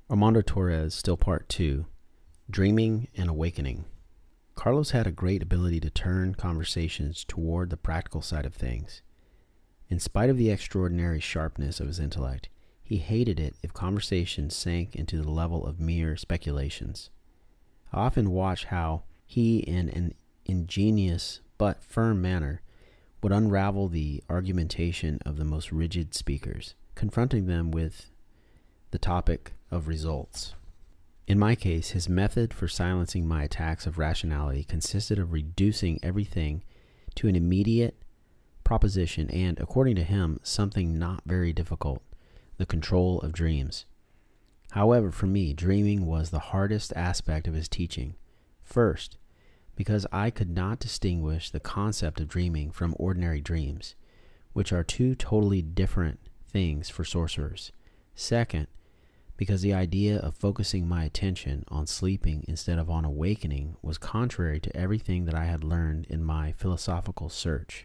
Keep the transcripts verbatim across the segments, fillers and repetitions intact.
Armando Torres, still part two, Dreaming and Awakening. Carlos had a great ability to turn conversations toward the practical side of things. In spite of the extraordinary sharpness of his intellect, he hated it if conversations sank into the level of mere speculations. I often watched how he, in an ingenious but firm manner, would unravel the argumentation of the most rigid speakers, confronting them with the topic of results. In my case, his method for silencing my attacks of rationality consisted of reducing everything to an immediate proposition and, according to him, something not very difficult, the control of dreams. However, for me, dreaming was the hardest aspect of his teaching. First, because I could not distinguish the concept of dreaming from ordinary dreams, which are two totally different things for sorcerers. Second, because the idea of focusing my attention on sleeping instead of on awakening was contrary to everything that I had learned in my philosophical search.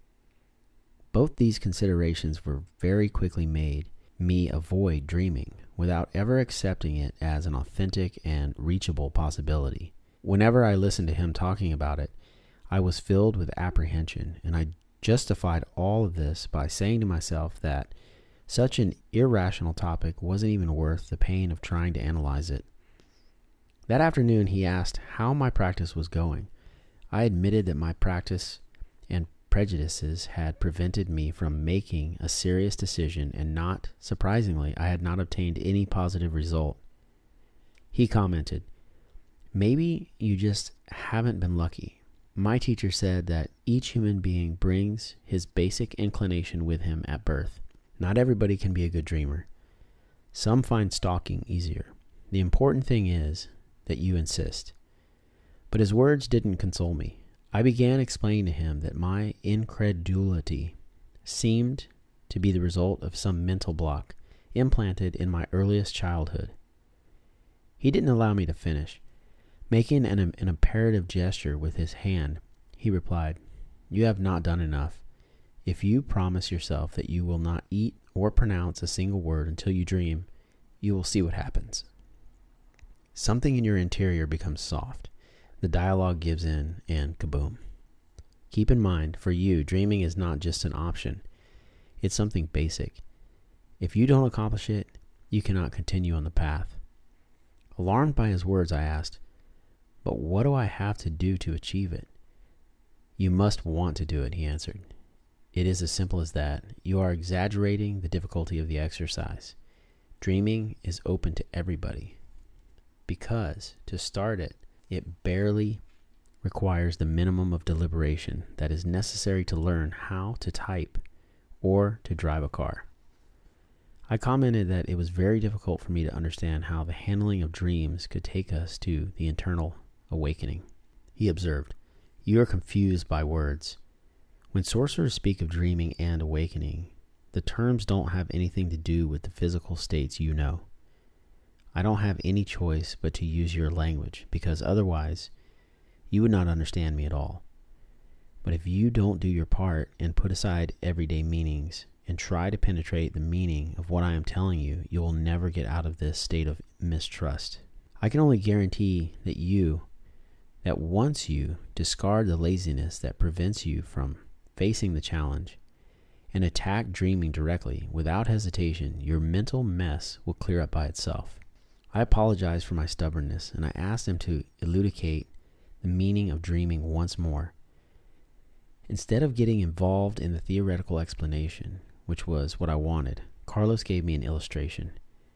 Both these considerations were very quickly made me avoid dreaming, without ever accepting it as an authentic and reachable possibility. Whenever I listened to him talking about it, I was filled with apprehension, and I justified all of this by saying to myself that such an irrational topic wasn't even worth the pain of trying to analyze it. That afternoon, he asked how my practice was going. I admitted that my practice and prejudices had prevented me from making a serious decision, and not surprisingly, I had not obtained any positive result. He commented, "Maybe you just haven't been lucky. My teacher said that each human being brings his basic inclination with him at birth. Not everybody can be a good dreamer. Some find stalking easier. The important thing is that you insist." But his words didn't console me. I began explaining to him that my incredulity seemed to be the result of some mental block implanted in my earliest childhood. He didn't allow me to finish. Making an, an imperative gesture with his hand, he replied, "You have not done enough. If you promise yourself that you will not eat or pronounce a single word until you dream, you will see what happens. Something in your interior becomes soft. The dialogue gives in, and kaboom. Keep in mind, for you, dreaming is not just an option. It's something basic. If you don't accomplish it, you cannot continue on the path." Alarmed by his words, I asked, "But what do I have to do to achieve it?" "You must want to do it," he answered. "It is as simple as that. You are exaggerating the difficulty of the exercise. Dreaming is open to everybody. Because, to start it, it barely requires the minimum of deliberation that is necessary to learn how to type or to drive a car." I commented that it was very difficult for me to understand how the handling of dreams could take us to the internal awakening. He observed, "You are confused by words. When sorcerers speak of dreaming and awakening, the terms don't have anything to do with the physical states you know. I don't have any choice but to use your language, because otherwise you would not understand me at all. But if you don't do your part and put aside everyday meanings and try to penetrate the meaning of what I am telling you, you will never get out of this state of mistrust. I can only guarantee that you, that once you discard the laziness that prevents you from facing the challenge and attack dreaming directly, without hesitation, your mental mess will clear up by itself." I apologized for my stubbornness, and I asked him to elucidate the meaning of dreaming once more. Instead of getting involved in the theoretical explanation, which was what I wanted, Carlos gave me an illustration.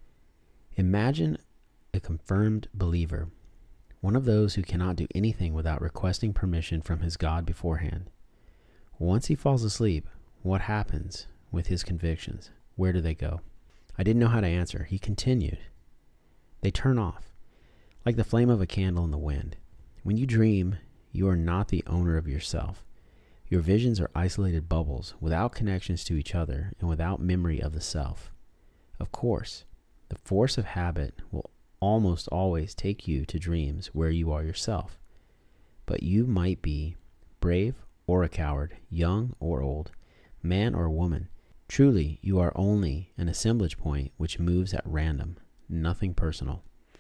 Imagine a confirmed believer, one of those who cannot do anything without requesting permission from his God beforehand. Once he falls asleep, what happens with his convictions? Where do they go? I didn't know how to answer. He continued, "They turn off, like the flame of a candle in the wind. When you dream, you are not the owner of yourself. Your visions are isolated bubbles, without connections to each other and without memory of the self. Of course, the force of habit will almost always take you to dreams where you are yourself. But you might be brave or a coward, young or old, man or woman. Truly, you are only an assemblage point which moves at random. nothing personal.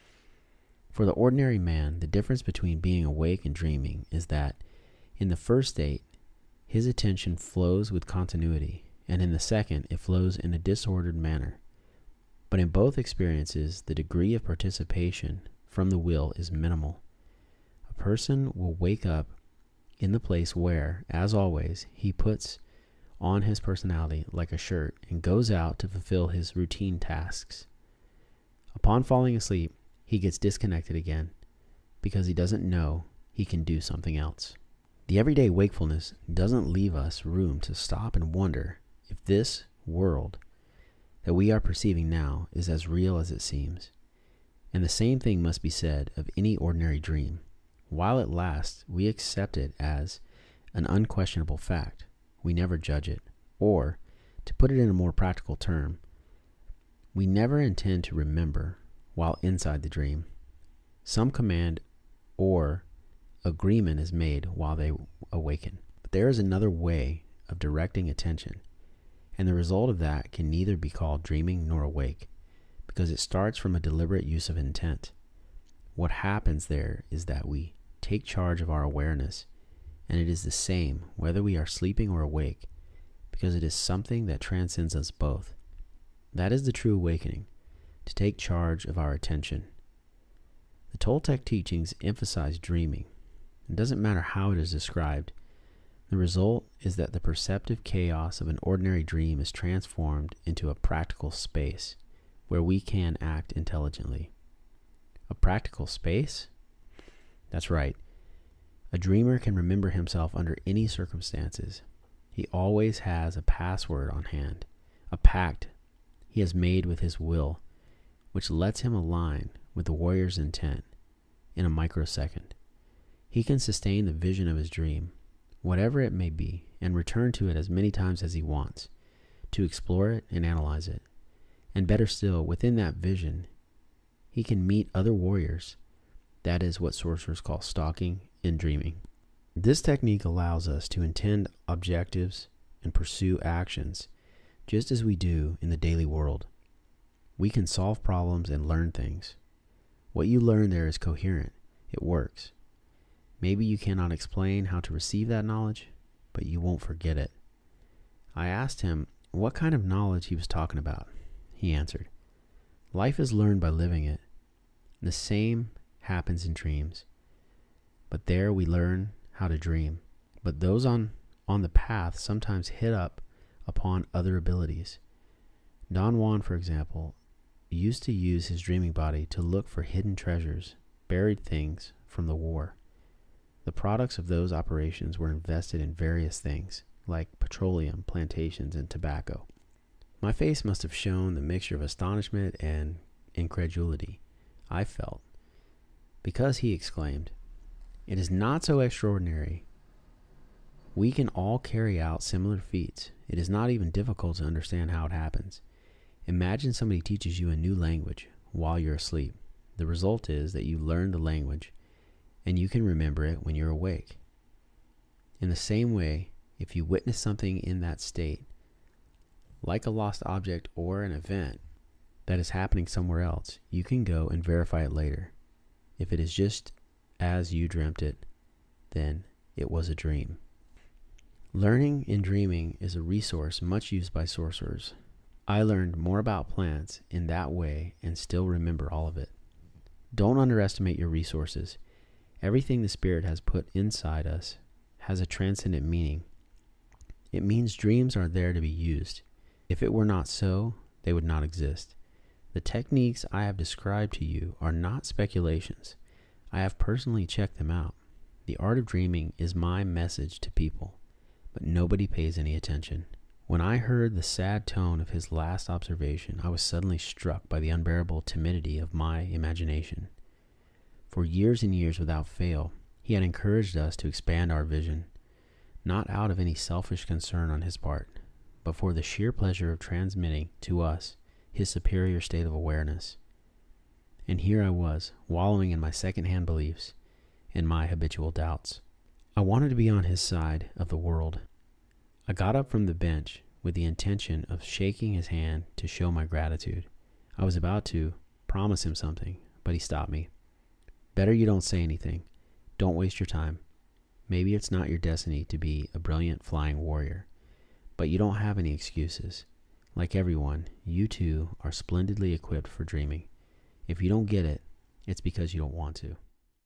For the ordinary man, the difference between being awake and dreaming is that in the first state, his attention flows with continuity, and in the second, it flows in a disordered manner. But in both experiences, the degree of participation from the will is minimal. A person will wake up in the place where, as always, he puts on his personality like a shirt and goes out to fulfill his routine tasks. Upon falling asleep, he gets disconnected again because he doesn't know he can do something else. The everyday wakefulness doesn't leave us room to stop and wonder if this world that we are perceiving now is as real as it seems. And the same thing must be said of any ordinary dream. While it lasts, we accept it as an unquestionable fact. We never judge it. Or, to put it in a more practical term, we never intend to remember while inside the dream. Some command or agreement is made while they awaken. But there is another way of directing attention, and the result of that can neither be called dreaming nor awake, because it starts from a deliberate use of intent. What happens there is that we take charge of our awareness, and it is the same whether we are sleeping or awake, because it is something that transcends us both. That is the true awakening, to take charge of our attention. The Toltec teachings emphasize dreaming. It doesn't matter how it is described. The result is that the perceptive chaos of an ordinary dream is transformed into a practical space where we can act intelligently. A practical space? That's right. A dreamer can remember himself under any circumstances. He always has a password on hand, a pact he has made with his will, which lets him align with the warrior's intent in a microsecond. He can sustain the vision of his dream, whatever it may be, and return to it as many times as he wants, to explore it and analyze it. And better still, within that vision, he can meet other warriors. That is what sorcerers call stalking and dreaming. This technique allows us to intend objectives and pursue actions, just as we do in the daily world. We can solve problems and learn things. What you learn there is coherent. It works. Maybe you cannot explain how to receive that knowledge, but you won't forget it. I asked him what kind of knowledge he was talking about. He answered, "Life is learned by living it. The same happens in dreams. But there we learn how to dream. But those on, on the path sometimes hit up upon other abilities. Don Juan, for example, used to use his dreaming body to look for hidden treasures, buried things from the war. The products of those operations were invested in various things, like petroleum, plantations, and tobacco. My face must have shown the mixture of astonishment and incredulity I felt, because he exclaimed, "It is not so extraordinary. We can all carry out similar feats. It is not even difficult to understand how it happens. Imagine somebody teaches you a new language while you're asleep. The result is that you learn the language, and you can remember it when you're awake. In the same way, if you witness something in that state, like a lost object or an event that is happening somewhere else, you can go and verify it later. If it is just as you dreamt it, then it was a dream." Learning and dreaming is a resource much used by sorcerers. I learned more about plants in that way and still remember all of it. Don't underestimate your resources. Everything the Spirit has put inside us has a transcendent meaning. It means dreams are there to be used. If it were not so, they would not exist. The techniques I have described to you are not speculations. I have personally checked them out. The art of dreaming is my message to people, but nobody pays any attention. When I heard the sad tone of his last observation, I was suddenly struck by the unbearable timidity of my imagination. For years and years without fail, he had encouraged us to expand our vision, not out of any selfish concern on his part, but for the sheer pleasure of transmitting to us his superior state of awareness. And here I was, wallowing in my second-hand beliefs and my habitual doubts. I wanted to be on his side of the world. I got up from the bench with the intention of shaking his hand to show my gratitude. I was about to promise him something, but he stopped me. Better you don't say anything. Don't waste your time. Maybe it's not your destiny to be a brilliant flying warrior, but you don't have any excuses. Like everyone, you too are splendidly equipped for dreaming. If you don't get it, it's because you don't want to.